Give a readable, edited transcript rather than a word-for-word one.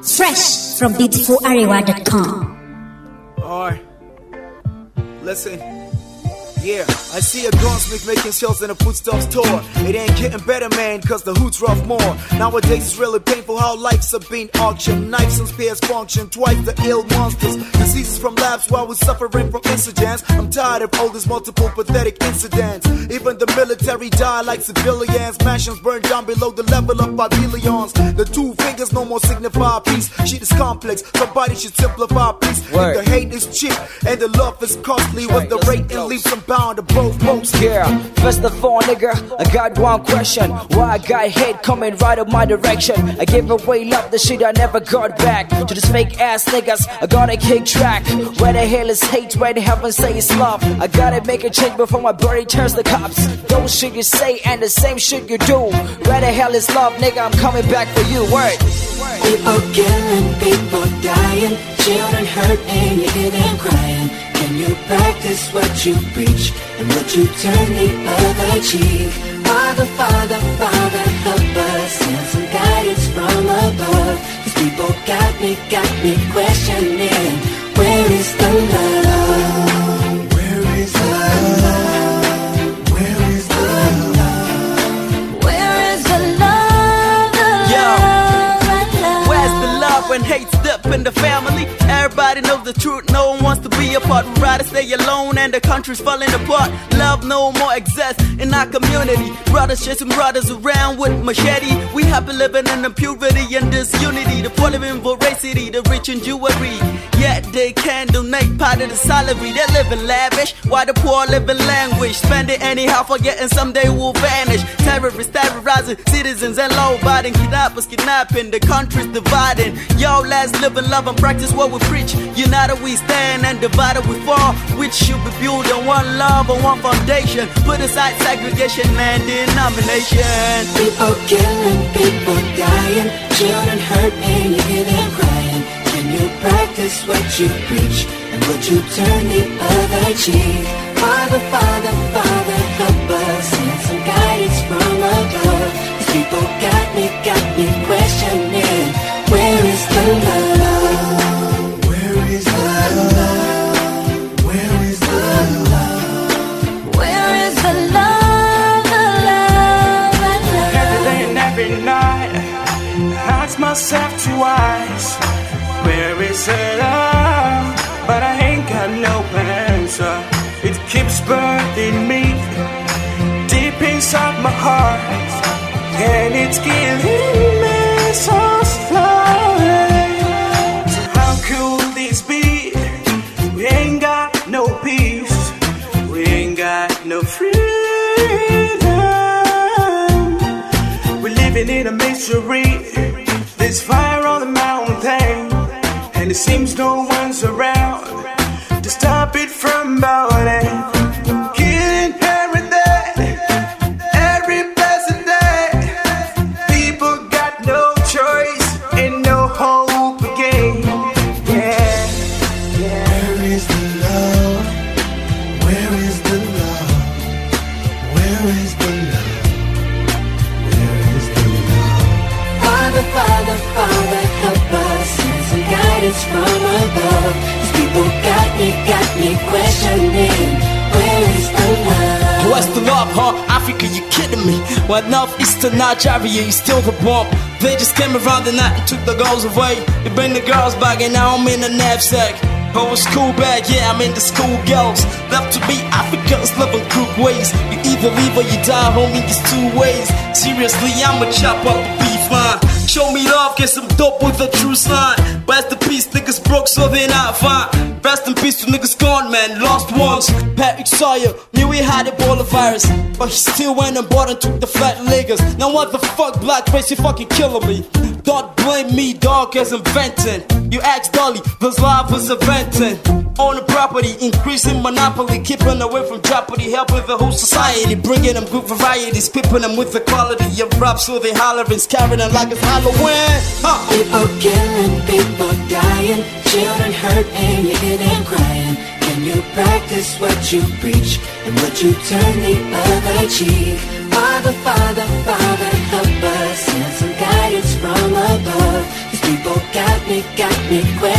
Fresh from beautifularewa.com. Alright, listen. Yeah, I see a gunsmith making shells in a foodstuff store. It ain't getting better, man, cause the hood's rough more. Nowadays it's really painful how lives are being auctioned. Knives and spears function, twice the ill monsters. Diseases from labs while we're suffering from incidents. I'm tired of all these multiple pathetic incidents. Even the military die like civilians. Mansions burn down below the level of pavilions. The two fingers no more signify peace. Shit is complex, somebody should simplify peace. The hate is cheap and the love is costly. With the rate and leaps and bounds of both folks. Yeah, first of all, nigga, I got one question. Why I got hate coming right up my direction? I gave away love, the shit I never got back. To these fake ass niggas, I gotta kick track. Where the hell is hate? Where the heaven say it's love? I gotta make a change before my body turns the cops. Those shit you say and the same shit you do. Where the hell is love, nigga? I'm coming back for you. Word. People killing, people dying, children hurt and you hear them crying. Can you practice what you preach and what you turn the other cheek? Father, Father, Father, help us. Send some guidance from above. These people got me questioning. Where is the love? Where is the love? Where is the love? Where is the love? Where's the love when hate's up in the family? Everybody knows the truth, no one wants to be apart. We'd rather stay alone and the country's falling apart. Love no more exists in our community. Brothers chasing brothers around with machete. We happy living in impurity and disunity. The poor live in voracity, the rich in jewelry. Yet they can't donate part of the salary. They live in lavish, while the poor live in languish. Spend it anyhow, forgetting someday will vanish. Terrorists terrorizing citizens and law-abiding. Kidnappers kidnapping, the country's dividing. Yo, let's live in love and practice what we preach. United we stand and divided we fall. Which should be built on one love, on one foundation. Put aside segregation and denomination. People killing, people dying, children hurt and you hear them crying. Can you practice what you preach and what you turn the other cheek? Father, Father, Father, help us. Send some guidance from above. These people got me questioning. Where is the love? Where is the love? Where is the love? Where is the love? The love? Every day and every night, I ask myself twice, where is the love? But I ain't got no answer. It keeps burning me deep inside my heart, and it's killing me so slowly. So how could this be? We ain't got no peace, we ain't got no freedom. We're living in a misery. There's fire on the mountain, and it seems no one's around to stop it from burning. Killing every day, every blessed day. People got no choice and no hope again. Yeah. Where is the love? Where is the love? Where is the love? Where is the love? Father, Father, Father, help us. Send some guidance from above. These people got me questioning. Where is the love? Where's the love, huh? Africa, you kidding me? Well, northeastern Nigeria, you still the bomb. They just came around the night and took the girls away. They bring the girls back and now I'm in a knapsack. Oh, a school bag, yeah, I'm in the school girls. Love to be Africans, living crook ways. You either leave or you die, homie, there's two ways. Seriously, I'ma chop up the beef line. Show me love, get some dope with a true sign. Rest in peace, niggas broke so they not fine. Rest in peace to niggas gone, man, lost ones. Patrick Sawyer, knew he had Ebola virus, but he still went and bought and took the fat niggas. Now what the fuck, blackface, you fucking killing me. Don't blame me, dog, as inventing. You ask Dolly, this life is inventing. Own the property, increasing monopoly, keeping away from jeopardy, helping the whole society, bringing them good varieties, pipping them with the quality of rap, so they hollering, scaring them like it's Halloween. People killing, people dying, children hurt and you hear them crying. Can you practice what you preach and what you turn the other cheek? Father, Father, Father, help us. Send some guidance from above. These people got big question.